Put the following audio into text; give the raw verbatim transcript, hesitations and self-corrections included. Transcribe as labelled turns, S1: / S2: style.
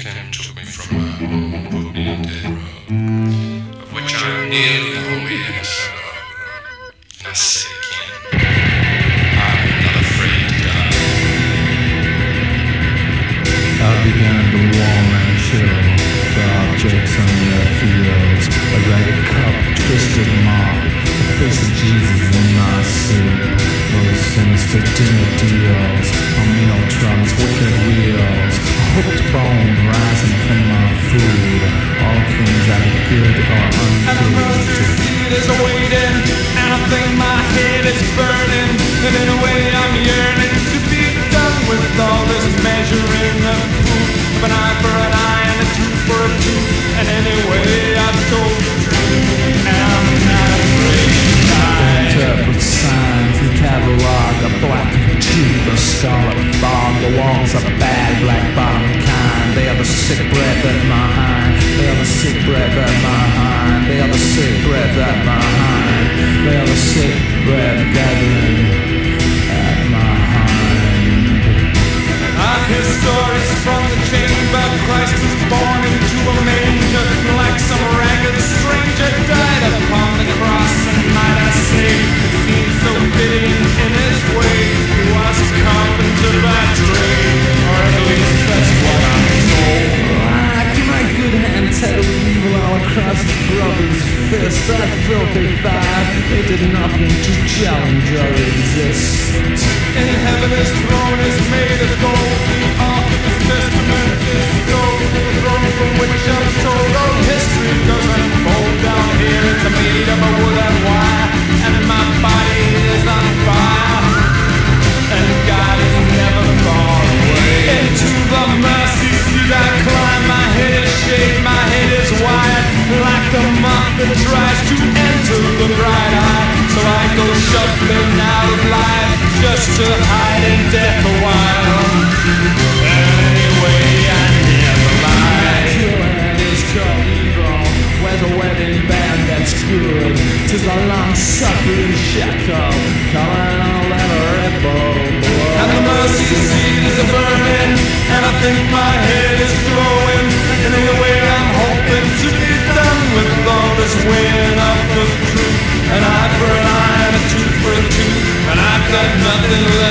S1: Tim took me from my home, put me on dead row, of which I'm nearly wholly innocent of. And I say again, I'm not afraid to die.
S2: I began to warm and chill, the objects on their fields, a ragged cup, twisted mop, the face of Jesus in my soup, those sinister dinner deals, on meal trucks, wicked wheels, a hooked bone rising from my food, all things that are good or ungood.
S3: And the mustard seed is waiting, and I think my head is burning, and in a way I'm yearning to be done with all this measuring of proof, of an eye for an eye and a tooth for a tooth, and anyway I've told the truth, and I'm not afraid to die.
S2: Interpret signs, the catalog, a black tooth, a scarlet fog, the walls are bad, black bottom kind, they are the sick breath at my hind, they are the sick breath at my hind, they are the sick breath at my hind, they are the sick breath gathering at my hind.
S3: I hear stories from the chamber, Christ was born into a manger, like some ragged stranger died upon the cross, and might I say, it seems so fitting in his way, he was a carpenter by trade, or at least that's what I'm told.
S2: Like my good hand tattled evil all across his brother's fist, that filthy five, they did nothing to challenge or resist.
S3: In heaven his throne is made of gold, the ark of his testament is gold, the throne from which I'm told all history does unfold. Down here it's made of a wood and wire, and my body is on fire, and God is never far away. Into the mercy seat I climb, my head is shaved, my head is wired, like the moth that tries to enter the bright eye. So I go shuffling out of life, just to hide in death a while. Anyway, I never lie.
S2: Killing is called evil, where's a wedding band that's good? Tis a long-suffering shackle, calling all that rebel blood.
S3: And the mercy seat is a burning, and I think my head is glowing, and in a way I'm hoping to be done with all this weighing of the truth. An eye for an eye and a tooth for a tooth, and I've got nothing left